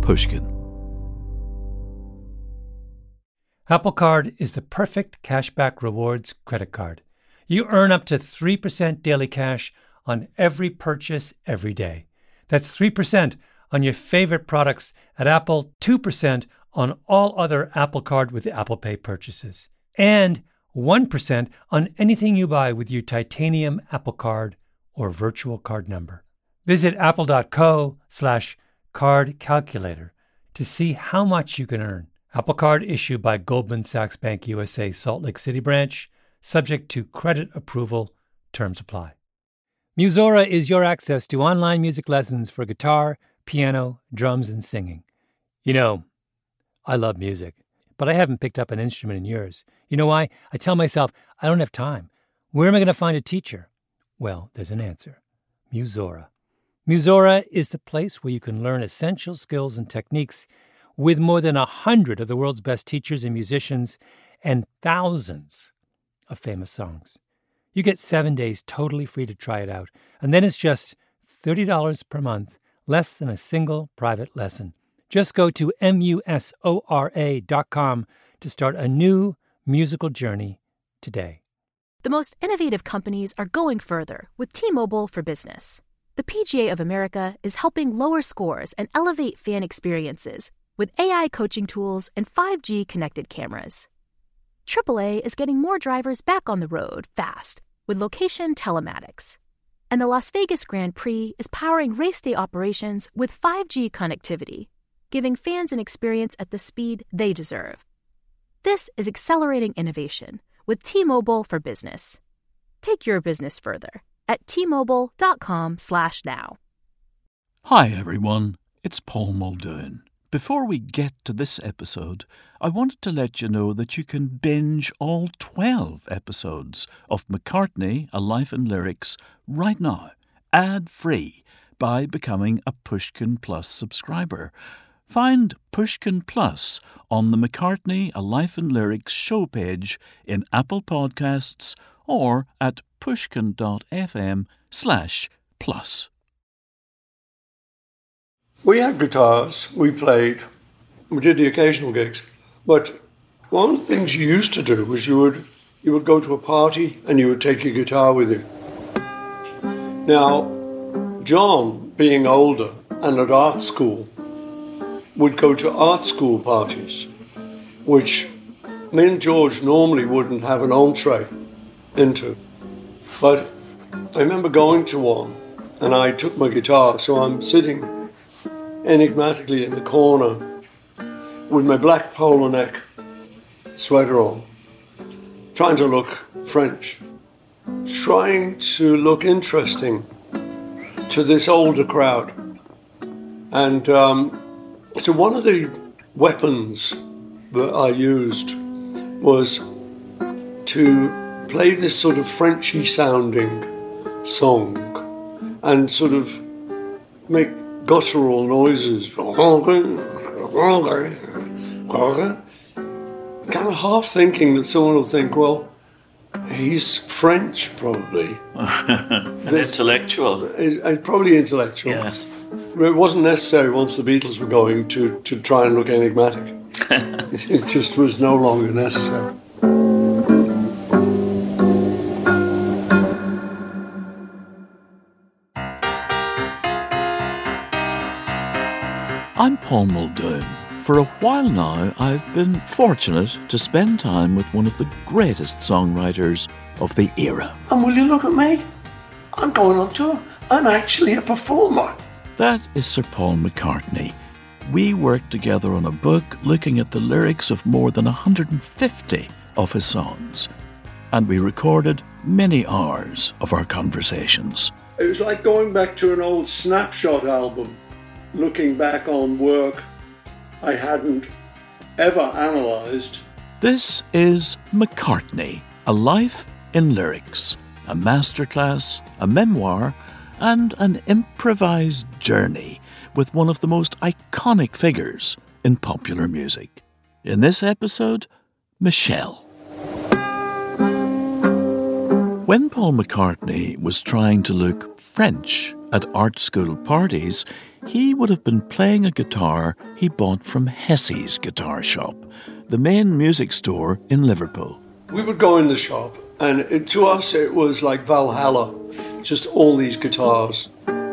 Pushkin. Apple Card is the perfect cashback rewards credit card. You earn up to 3% daily cash on every purchase every day. That's 3% on your favorite products at Apple, 2% on all other Apple Card with Apple Pay purchases, and 1% on anything you buy with your titanium Apple Card or virtual card number. Visit apple.co/card calculator to see how much you can earn. Apple Card issued by Goldman Sachs Bank USA Salt Lake City branch, subject to credit approval. Terms apply. Musora is your access to online music lessons for guitar, piano, drums, and singing. You know, I love music, but I haven't picked up an instrument in years. You know why? I tell myself, I don't have time. Where am I going to find a teacher? Well, there's an answer. Musora. Musora is the place where you can learn essential skills and techniques with more than 100 of the world's best teachers and musicians and thousands of famous songs. You get 7 days totally free to try it out, and then it's just $30 per month, less than a single private lesson. Just go to musora.com to start a new musical journey today. The most innovative companies are going further with T-Mobile for Business. The PGA of America is helping lower scores and elevate fan experiences with AI coaching tools and 5G connected cameras. AAA is getting more drivers back on the road fast with location telematics. And the Las Vegas Grand Prix is powering race day operations with 5G connectivity, giving fans an experience at the speed they deserve. This is accelerating innovation with T-Mobile for Business. Take your business further at T-Mobile.com/now. Hi everyone, it's Paul Muldoon. Before we get to this episode, I wanted to let you know that you can binge all 12 episodes of McCartney, A Life in Lyrics right now, ad-free, by becoming a Pushkin Plus subscriber. Find Pushkin Plus on the McCartney, A Life in Lyrics show page in Apple Podcasts or at pushkin.fm/plus. We had guitars, we played, we did the occasional gigs, but one of the things you used to do was you would go to a party and you would take your guitar with you. Now, John, being older and at art school, would go to art school parties, which me and George normally wouldn't have an entree into. But I remember going to one and I took my guitar, so I'm sitting enigmatically in the corner with my black polo neck sweater on, trying to look French, trying to look interesting to this older crowd. And so one of the weapons that I used was to play this sort of Frenchy sounding song and sort of make guttural noises, kind of half thinking that someone will think, well, he's French probably. Intellectual. Probably intellectual. Yes. It wasn't necessary once the Beatles were going to try and look enigmatic. It just was no longer necessary. I'm Paul Muldoon. For a while now, I've been fortunate to spend time with one of the greatest songwriters of the era. And will you look at me? I'm going on tour. I'm actually a performer. That is Sir Paul McCartney. We worked together on a book looking at the lyrics of more than 150 of his songs, and we recorded many hours of our conversations. It was like going back to an old Snapshot album, looking back on work I hadn't ever analysed. This is McCartney, A Life in Lyrics, a masterclass, a memoir, and an improvised journey with one of the most iconic figures in popular music. In this episode, Michelle. When Paul McCartney was trying to look French At art school parties, he would have been playing a guitar he bought from Hessie's Guitar Shop, the main music store in Liverpool. We would go in the shop, and to us it was like Valhalla, just all these guitars.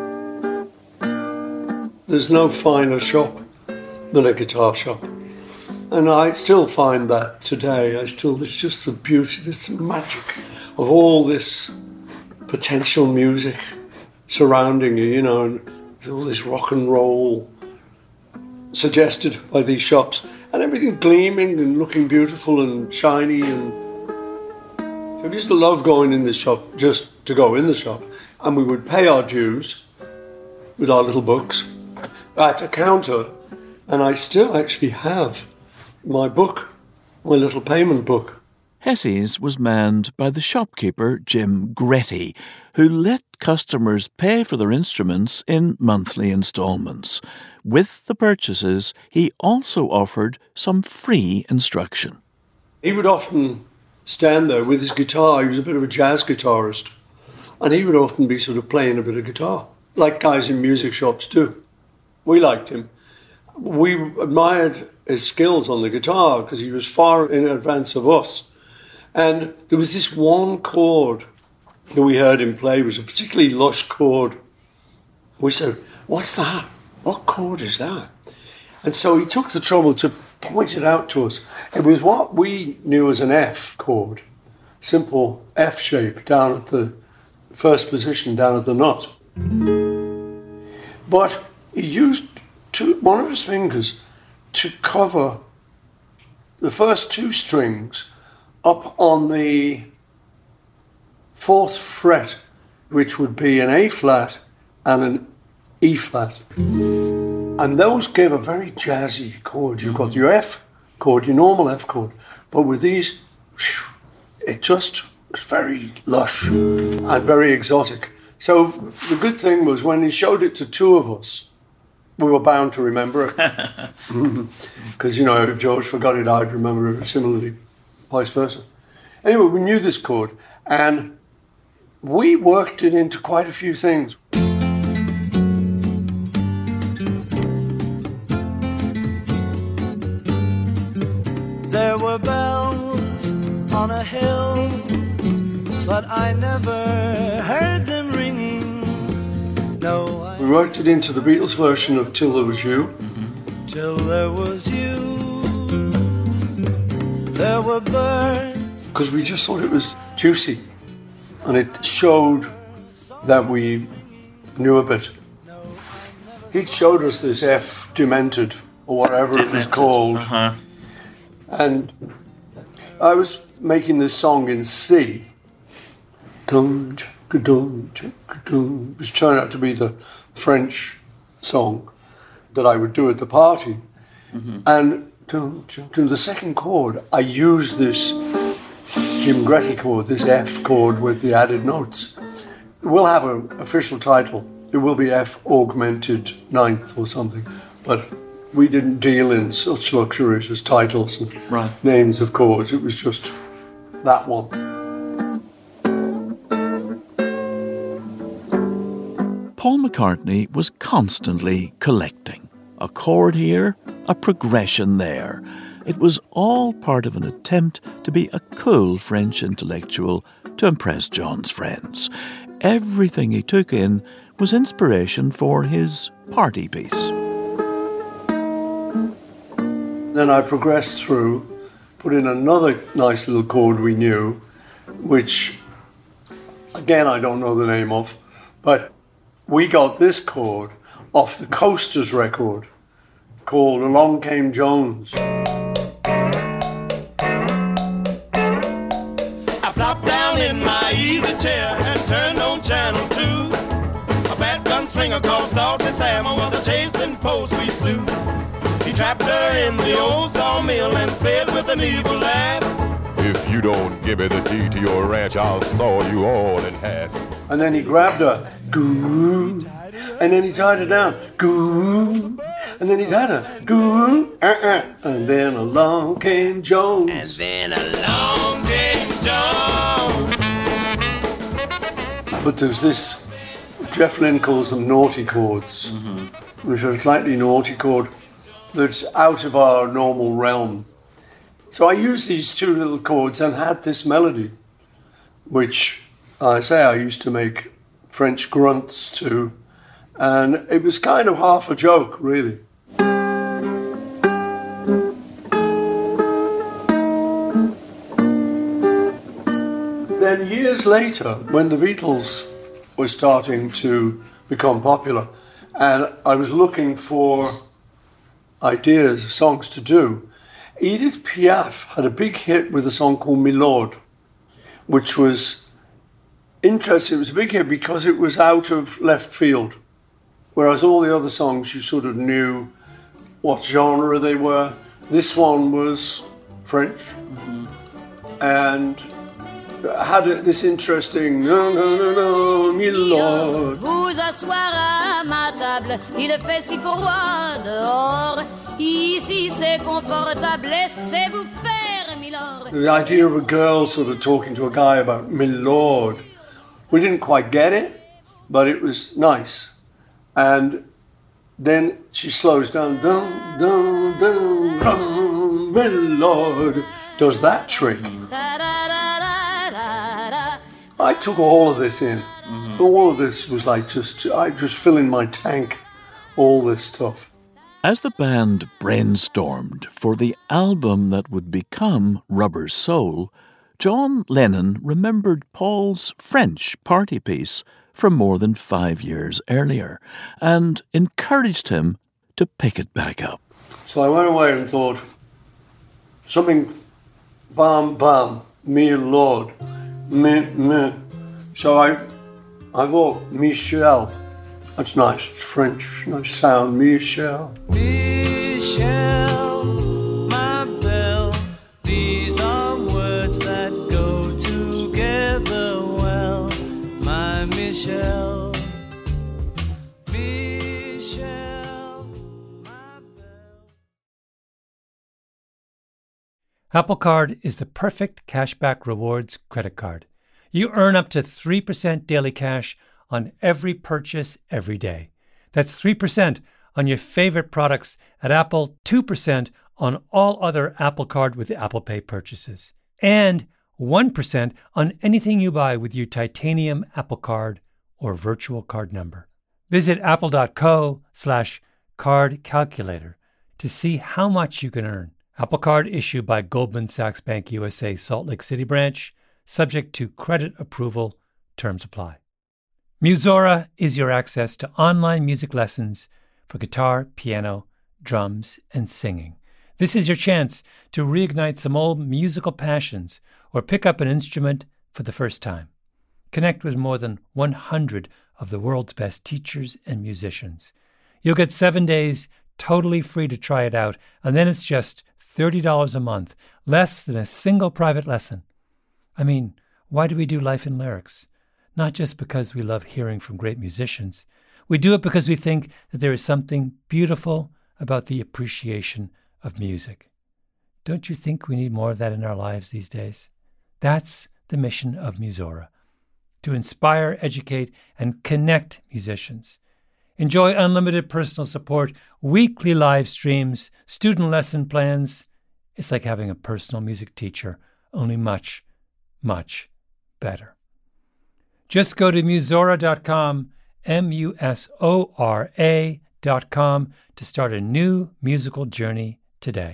There's no finer shop than a guitar shop. And I still find that today. There's just the beauty, this magic of all this potential music surrounding you, you know, and all this rock and roll suggested by these shops, and everything gleaming and looking beautiful and shiny. And so we used to love going in the shop just to go in the shop, and we would pay our dues with our little books at a counter, and I still actually have my book, my little payment book. Hessie's was manned by the shopkeeper Jim Gretty, who let customers pay for their instruments in monthly instalments. With the purchases, he also offered some free instruction. He would often stand there with his guitar. He was a bit of a jazz guitarist, and he would often be sort of playing a bit of guitar, like guys in music shops do. We liked him. We admired his skills on the guitar because he was far in advance of us. And there was this one chord that we heard him play. It was a particularly lush chord. We said, "What's that? What chord is that?" And so he took the trouble to point it out to us. It was what we knew as an F chord, simple F shape down at the first position, down at the nut. But he used one of his fingers to cover the first two strings up on the fourth fret, which would be an A flat and an E flat. And those gave a very jazzy chord. You've got your F chord, your normal F chord, but with these, it just was very lush and very exotic. So the good thing was when he showed it to two of us, we were bound to remember it. Because, you know, if George forgot it, I'd remember it similarly, vice versa. Anyway, we knew this chord, and we worked it into quite a few things. There were bells on a hill, but I never heard them ringing. No, we worked it into the Beatles version of Till There Was You. Till there was you, there were birds. Because we just thought it was juicy, and it showed that we knew a bit. He showed us this F Demented, or whatever it was called. And I was making this song in C. It was turned out to be the French song that I would do at the party. And to the second chord, I used this Jim Gretty chord, this F chord with the added notes. It will have an official title. It will be F augmented ninth or something. But we didn't deal in such luxuries as titles and names of chords. It was just that one. Paul McCartney was constantly collecting. A chord here, a progression there. It was all part of an attempt to be a cool French intellectual to impress John's friends. Everything he took in was inspiration for his party piece. Then I progressed through, put in another nice little chord we knew, which, again, I don't know the name of, but we got this chord off the Coasters record called Along Came Jones. I plopped down in my easy chair and turned on channel 2. A bad gunslinger called Salty Sam was a chasing post we Sue. He trapped her in the old sawmill and said with an evil laugh, "If you don't give me the key to your ranch, I'll saw you all in half." And then he grabbed her, goo, and then he tied her down, goo, and then he tied her, goo, and then along came Jones. and then along came Jones. But there's this Jeff Lynne calls them naughty chords, which are a slightly naughty chord that's out of our normal realm. So I used these two little chords and had this melody, which I used to make French grunts to, and it was kind of half a joke, really. Then years later, when the Beatles were starting to become popular, and I was looking for ideas of songs to do, Edith Piaf had a big hit with a song called Milord, which was interesting. It was a big hit because it was out of left field, whereas all the other songs you sort of knew what genre they were. This one was French, and had this interesting no, Milord. Vous asseoir à ma table, il fait si froid dehors. Ici c'est confortable, laissez-vous faire, Milord. The idea of a girl sort of talking to a guy about Milord, we didn't quite get it, but it was nice. And then she slows down, dun, dun, dun, dun, Milord, does that trick. I took all of this in. All of this was like I just fill in my tank, all this stuff. As the band brainstormed for the album that would become Rubber Soul, John Lennon remembered Paul's French party piece from more than 5 years earlier and encouraged him to pick it back up. So I went away and thought, something, bam, bam, Milord, me. So I thought, Michel. That's nice, it's French, nice sound, Michel. Michel, my belle, these are words that go together well, my Michel. Michel, my belle. Apple Card is the perfect cashback rewards credit card. You earn up to 3% daily cash on every purchase every day. That's 3% on your favorite products at Apple, 2% on all other Apple Card with Apple Pay purchases, and 1% on anything you buy with your titanium Apple Card or virtual card number. Visit apple.co/card calculator to see how much you can earn. Apple Card issued by Goldman Sachs Bank USA Salt Lake City branch, subject to credit approval. Terms apply. Musora is your access to online music lessons for guitar, piano, drums, and singing. This is your chance to reignite some old musical passions or pick up an instrument for the first time. Connect with more than 100 of the world's best teachers and musicians. You'll get 7 days totally free to try it out, and then it's just $30 a month, less than a single private lesson. I mean, why do we do Life in Lyrics? Not just because we love hearing from great musicians. We do it because we think that there is something beautiful about the appreciation of music. Don't you think we need more of that in our lives these days? That's the mission of Musora, to inspire, educate, and connect musicians. Enjoy unlimited personal support, weekly live streams, student lesson plans. It's like having a personal music teacher, only much, much better. Just go to Musora.com, Musora.com, to start a new musical journey today.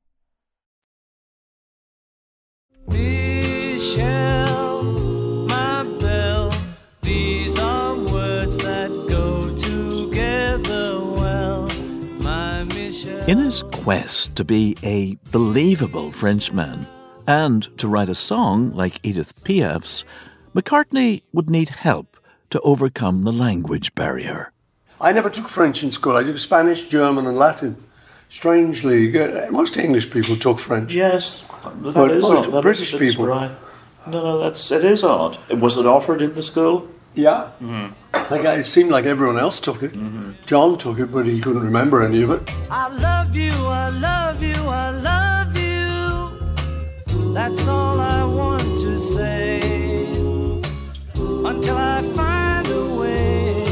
Michel, my belle, these are words that go together well, my Michel. In his quest to be a believable Frenchman and to write a song like Edith Piaf's, McCartney would need help to overcome the language barrier. I never took French in school. I took Spanish, German and Latin. Strangely, most English people took French. Yes, that is odd. That British is people. Right. No, it is odd. Was it offered in the school? Yeah. It seemed like everyone else took it. John took it, but he couldn't remember any of it. I love you, I love you, I love you. That's all I want to say. Until I find a way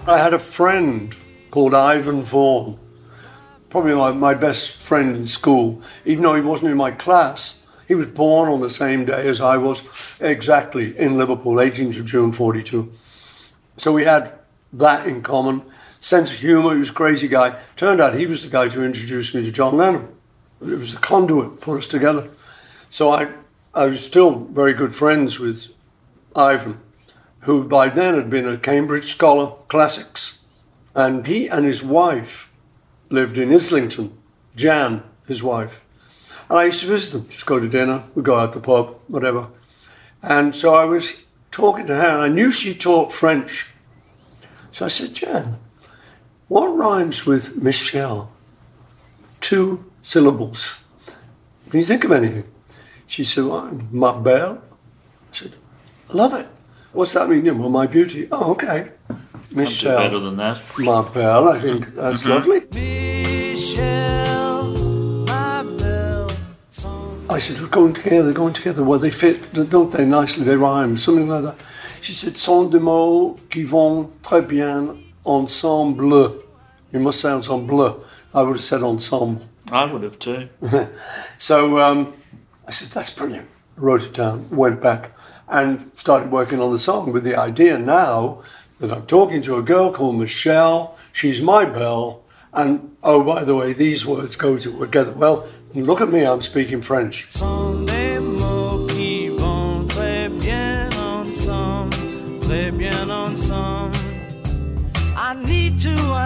I had a friend called Ivan Vaughan, probably my best friend in school, even though he wasn't in my class. He was born on the same day as I was, exactly, in Liverpool, 18th of June, 42. So we had that in common. Sense of humour, he was a crazy guy. Turned out he was the guy to introduce me to John Lennon. It was the conduit, put us together. So I was still very good friends with Ivan, who by then had been a Cambridge scholar, classics. And he and his wife lived in Islington, Jan, his wife. And I used to visit them, just go to dinner, we'd go out the pub, whatever. And so I was talking to her, and I knew she taught French. So I said, Jan, what rhymes with Michelle? 2 syllables. Can you think of anything? She said, well, ma belle. I said, I love it. What's that mean? Well, my beauty. Oh, okay. Michelle. Better than that. Ma belle, I think that's lovely. Michelle, my belle. I said, we're going together. Well, they fit, don't they, nicely, they rhyme, something like that. She said, sont des mots qui vont très bien ensemble. You must say ensemble. I would have said ensemble. I would have too. So I said, that's brilliant. I wrote it down, went back and started working on the song with the idea now that I'm talking to a girl called Michelle. She's my belle. And, oh, by the way, these words go together. Well, look at me, I'm speaking French. Sont des mots qui vont très bien ensemble, très bien ensemble. I need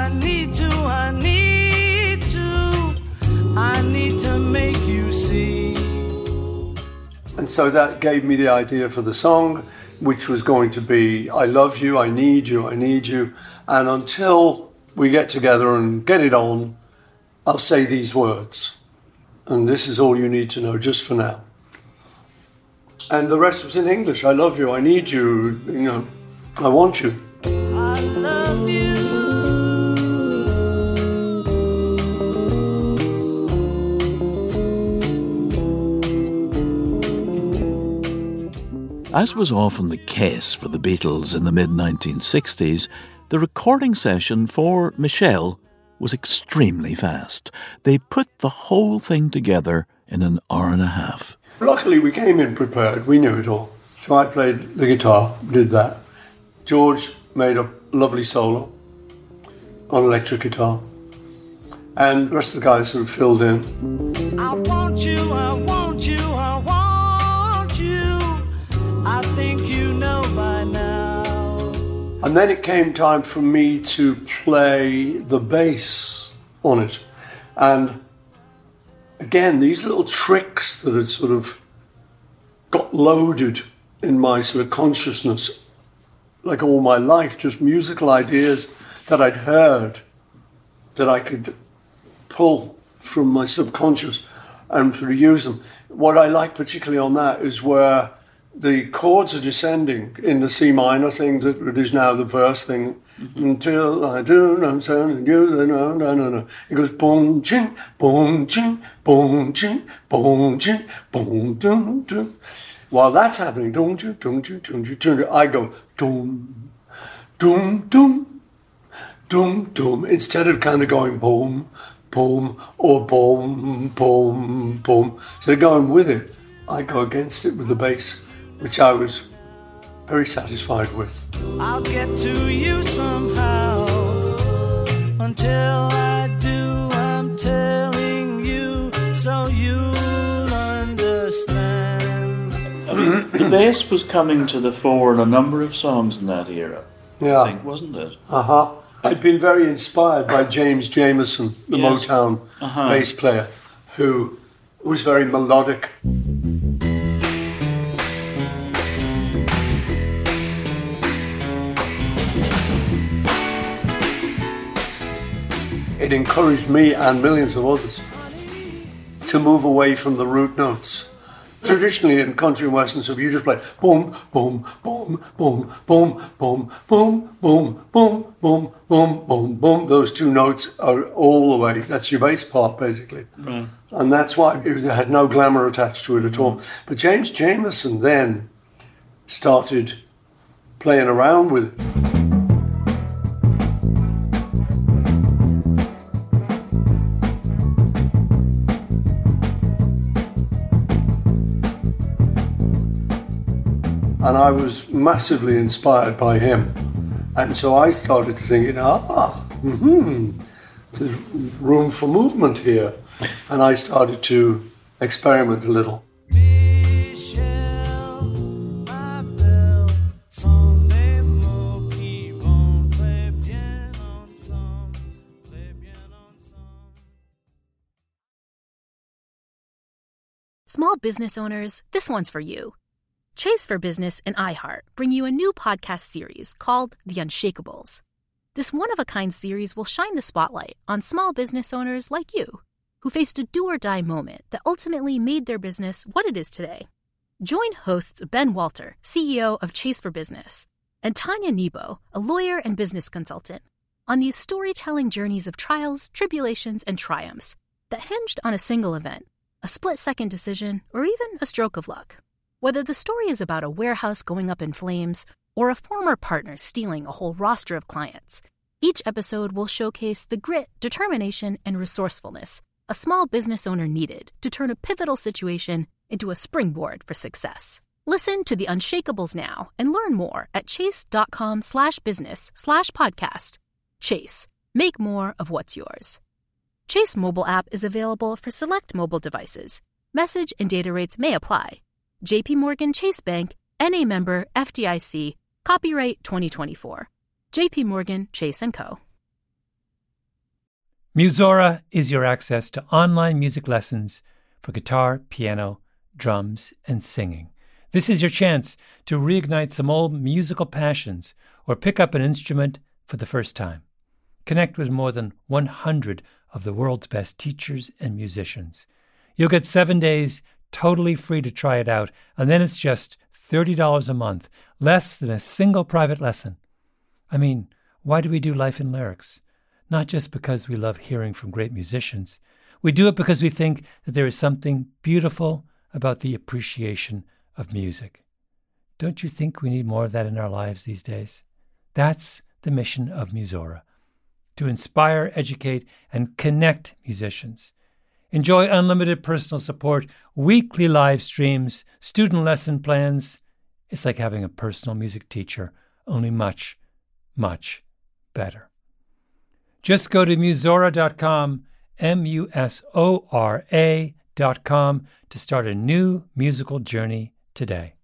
to make you see. And so that gave me the idea for the song, which was going to be, I love you, I need you, I need you. And until we get together and get it on, I'll say these words. And this is all you need to know just for now. And the rest was in English. I love you, I need you, I want you. I love you. As was often the case for the Beatles in the mid-1960s, the recording session for Michelle was extremely fast. They put the whole thing together in an hour and a half. Luckily, we came in prepared. We knew it all. So I played the guitar, did that. George made a lovely solo on electric guitar. And the rest of the guys sort of filled in. I want you, I want you, I want you. I think you know by now. And then it came time for me to play the bass on it. And again, these little tricks that had sort of got loaded in my sort of consciousness, like all my life, just musical ideas that I'd heard that I could pull from my subconscious and sort of use them. What I like particularly on that is where the chords are descending in the C minor thing that is now the verse thing. Mm-hmm. Until I do, I'm telling you, no. It goes boom, ching, boom, ching, boom, ching, boom, ching, boom, dum, dum. While that's happening, dum, dum, dum, dum, dum, I go dum, dum, dum, dum, dum. Instead of kind of going boom, boom, or boom, boom, boom. So going with it, I go against it with the bass, which I was very satisfied with. I'll get to you somehow. Until I do, I'm telling you, so you'll understand. I mean, the bass was coming to the fore in a number of songs in that era. Yeah. I think, wasn't it? Uh-huh. I'd been very inspired by James Jamerson, the Yes. Motown bass player, who was very melodic. It encouraged me and millions of others to move away from the root notes. Traditionally in country and western stuff, you just play boom, boom, boom, boom, boom, boom, boom, boom, boom, boom, boom, boom, boom. Those two notes are all the way. That's your bass part, basically. Right. And that's why it had no glamour attached to it at all. But James Jamerson then started playing around with it. And I was massively inspired by him. And so I started to think, there's room for movement here. And I started to experiment a little. Small business owners, this one's for you. Chase for Business and iHeart bring you a new podcast series called The Unshakables. This one-of-a-kind series will shine the spotlight on small business owners like you, who faced a do-or-die moment that ultimately made their business what it is today. Join hosts Ben Walter, CEO of Chase for Business, and Tanya Nebo, a lawyer and business consultant, on these storytelling journeys of trials, tribulations, and triumphs that hinged on a single event, a split-second decision, or even a stroke of luck. Whether the story is about a warehouse going up in flames or a former partner stealing a whole roster of clients, each episode will showcase the grit, determination, and resourcefulness a small business owner needed to turn a pivotal situation into a springboard for success. Listen to The Unshakables now and learn more at chase.com/business/podcast. Chase. Make more of what's yours. Chase mobile app is available for select mobile devices. Message and data rates may apply. J.P. Morgan Chase Bank, N.A. member, FDIC, copyright 2024. J.P. Morgan Chase & Co. Musora is your access to online music lessons for guitar, piano, drums, and singing. This is your chance to reignite some old musical passions or pick up an instrument for the first time. Connect with more than 100 of the world's best teachers and musicians. You'll get 7 days totally free to try it out, and then it's just $30 a month, less than a single private lesson. I mean, why do we do Life in Lyrics? Not just because we love hearing from great musicians. We do it because we think that there is something beautiful about the appreciation of music. Don't you think we need more of that in our lives these days? That's the mission of Musora, to inspire, educate, and connect musicians. Enjoy unlimited personal support, weekly live streams, student lesson plans. It's like having a personal music teacher, only much, much better. Just go to Musora.com, Musora.com, to start a new musical journey today.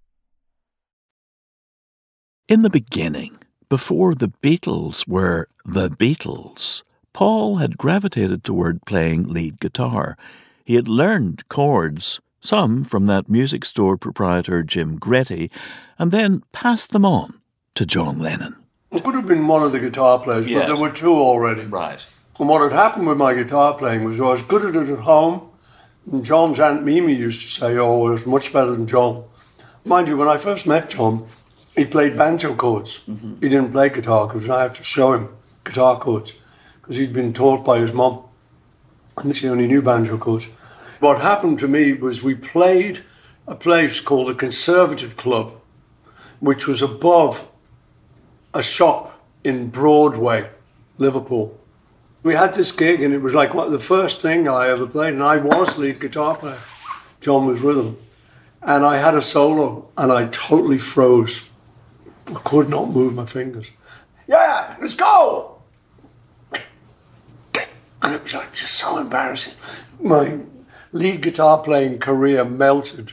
In the beginning, before the Beatles were the Beatles, Paul had gravitated toward playing lead guitar. He had learned chords, some from that music store proprietor Jim Gretty, and then passed them on to John Lennon. I could have been one of the guitar players, Yes. but there were two already. Right. And what had happened with my guitar playing was I was good at it at home, and John's Aunt Mimi used to say, oh, it was much better than John. Mind you, when I first met John, he played banjo chords. Mm-hmm. He didn't play guitar because I had to show him guitar chords because he'd been taught by his mum, and she only knew banjo chords. What happened to me was we played a place called the Conservative Club, which was above a shop in Broadway, Liverpool. We had this gig and it was like the first thing I ever played, and I was lead guitar player. John was rhythm. And I had a solo and I totally froze. I could not move my fingers. Yeah, let's go! And it was like just so embarrassing. My lead guitar playing career melted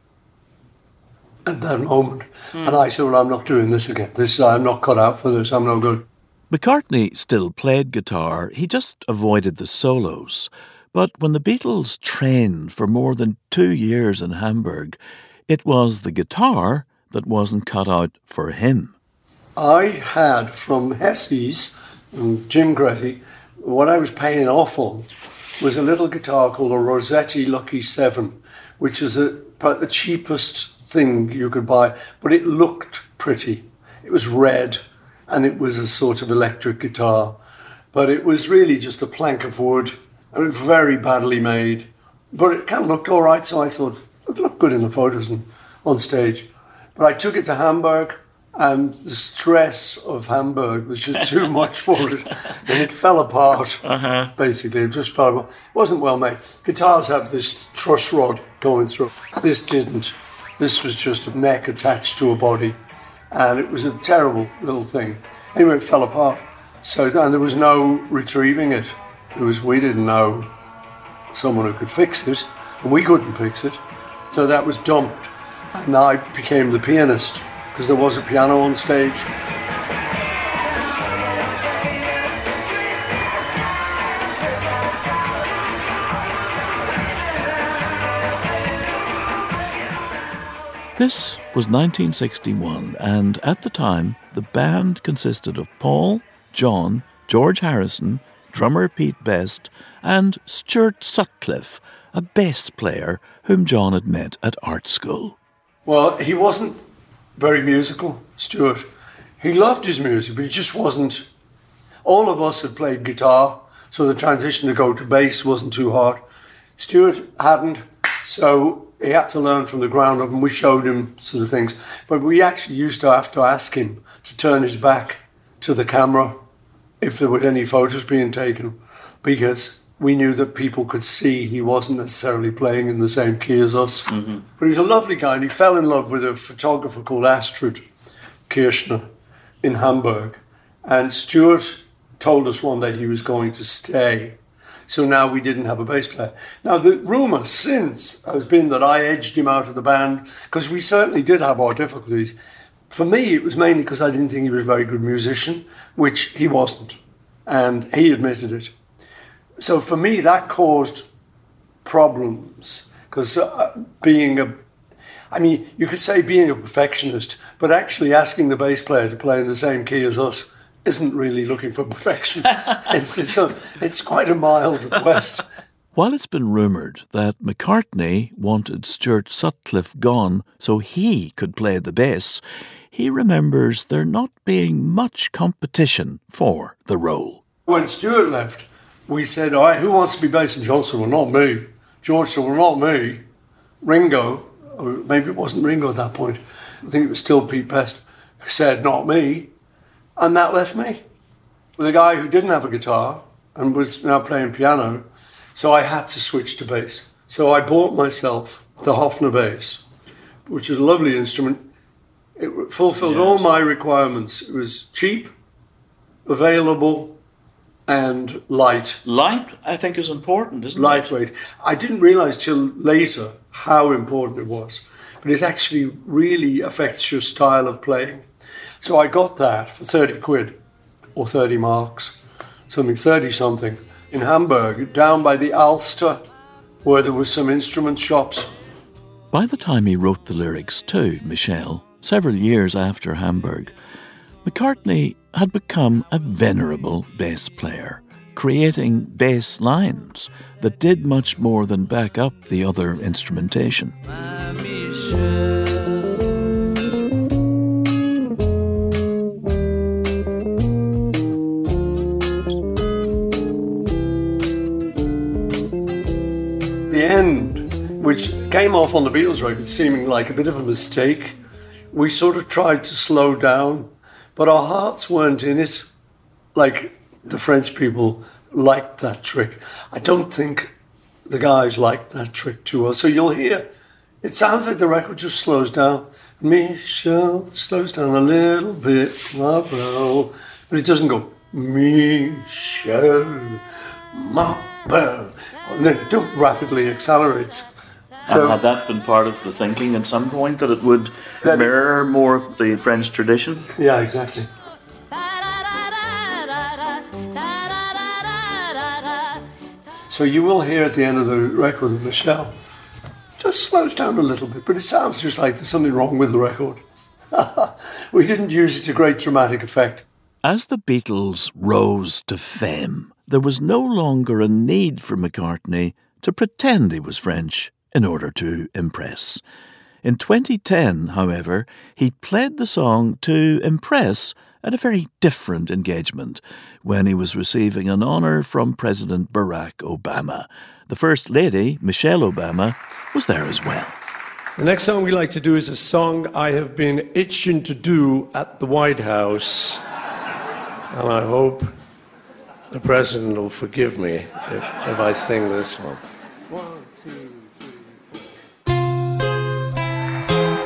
at that moment. And I said, well, I'm not doing this again. I'm not cut out for this. I'm no good. McCartney still played guitar, he just avoided the solos. But when the Beatles trained for more than 2 years in Hamburg, it was the guitar that wasn't cut out for him. I had from Hesse's and Jim Gretty, what I was paying off on was a little guitar called a Rossetti Lucky 7, which is about the cheapest thing you could buy, but it looked pretty. It was red, and it was a sort of electric guitar, but it was really just a plank of wood. It was very badly made, but it kind of looked all right, so I thought it looked good in the photos and on stage. But I took it to Hamburg, and the stress of Hamburg was just too much for it, and it fell apart, basically. It just fell apart. It wasn't well made. Guitars have this truss rod going through. This didn't. This was just a neck attached to a body, and it was a terrible little thing. Anyway, it fell apart. So, and there was no retrieving it. We didn't know someone who could fix it, and we couldn't fix it. So that was dumped, and I became the pianist, because there was a piano on stage. This was 1961, and at the time, the band consisted of Paul, John, George Harrison, drummer Pete Best, and Stuart Sutcliffe, a bass player whom John had met at art school. Well, he wasn't very musical, Stuart. He loved his music, but he just wasn't. All of us had played guitar, so the transition to go to bass wasn't too hard. Stuart hadn't, so he had to learn from the ground up, and we showed him sort of things. But we actually used to have to ask him to turn his back to the camera if there were any photos being taken, because we knew that people could see he wasn't necessarily playing in the same key as us. Mm-hmm. But he was a lovely guy, and he fell in love with a photographer called Astrid Kirchner in Hamburg. And Stuart told us one day he was going to stay. So now we didn't have a bass player. Now, the rumour since has been that I edged him out of the band, because we certainly did have our difficulties. For me, it was mainly because I didn't think he was a very good musician, which he wasn't, and he admitted it. So for me, that caused problems, because you could say being a perfectionist, but actually asking the bass player to play in the same key as us isn't really looking for perfection. It's quite a mild request. While it's been rumoured that McCartney wanted Stuart Sutcliffe gone so he could play the bass, he remembers there not being much competition for the role. When Stuart left, we said, all right, who wants to be bass? And John said, well, not me. George said, well, not me. Ringo, or maybe it wasn't Ringo at that point, I think it was still Pete Best, said, not me. And that left me with a guy who didn't have a guitar and was now playing piano. So I had to switch to bass. So I bought myself the Hofner bass, which is a lovely instrument. It fulfilled all my requirements. It was cheap, available, and light. Light, I think, is important, isn't it? Lightweight. I didn't realise till later how important it was. But it actually really affects your style of playing. So I got that for 30 quid, or 30 marks, 30-something, in Hamburg, down by the Alster, where there was some instrument shops. By the time he wrote the lyrics to Michelle, several years after Hamburg, McCartney had become a venerable bass player, creating bass lines that did much more than back up the other instrumentation. The end, which came off on the Beatles record seeming like a bit of a mistake, we sort of tried to slow down, but our hearts weren't in it. Like the French people liked that trick. I don't think the guys liked that trick too well. So you'll hear, it sounds like the record just slows down. Michelle slows down a little bit, my bro, but it doesn't go, Michelle, my bro, and then it rapidly accelerates. So, and had that been part of the thinking at some point, that it would mirror more of the French tradition? Yeah, exactly. So you will hear at the end of the record, Michelle just slows down a little bit, but it sounds just like there's something wrong with the record. We didn't use it to great dramatic effect. As the Beatles rose to fame, there was no longer a need for McCartney to pretend he was French in order to impress. In 2010, however, he played the song to impress at a very different engagement when he was receiving an honour from President Barack Obama. The First Lady, Michelle Obama, was there as well. The next song we like to do is a song I have been itching to do at the White House. And I hope the President will forgive me if I sing this one. 1, 2, 3, 4.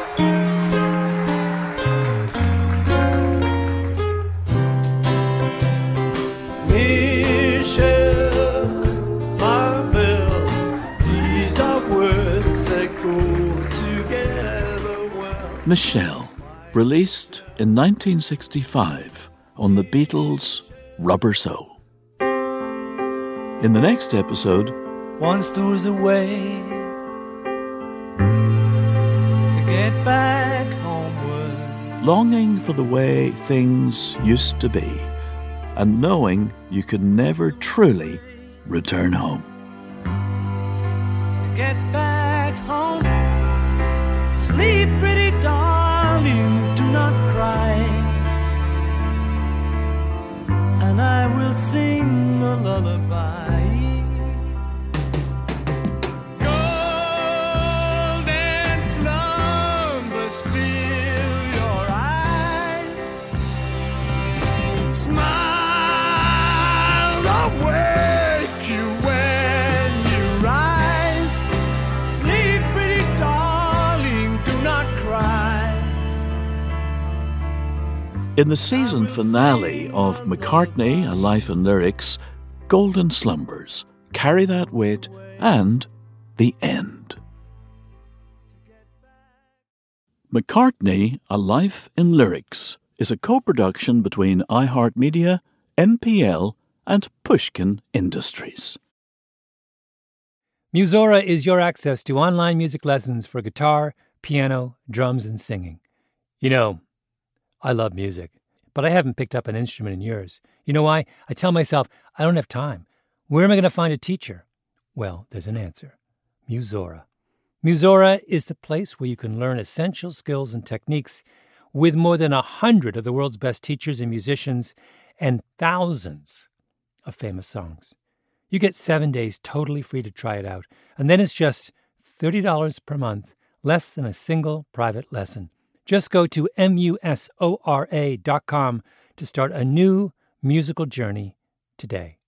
Michelle, released in 1965 on the Beatles' Rubber Soul. In the next episode, once there was a way to get back homeward, longing for the way things used to be and knowing you could never truly return home. to get back home. Sleep, pretty darling, do not cry, and I will sing a lullaby. Golden slumbers fill your eyes, smiles awake you when you rise. Sleep, pretty darling, do not cry. In the season finale of McCartney, A Life in Lyrics, Golden Slumbers, Carry That Weight, and The End. McCartney, A Life in Lyrics is a co-production between iHeartMedia, MPL, and Pushkin Industries. Musora is your access to online music lessons for guitar, piano, drums, and singing. You know, I love music, but I haven't picked up an instrument in years. You know why? I tell myself, I don't have time. Where am I going to find a teacher? Well, there's an answer. Musora. Musora is the place where you can learn essential skills and techniques with more than 100 of the world's best teachers and musicians and thousands of famous songs. You get 7 days totally free to try it out, and then it's just $30 per month, less than a single private lesson. Just go to musora.com to start a new musical journey today.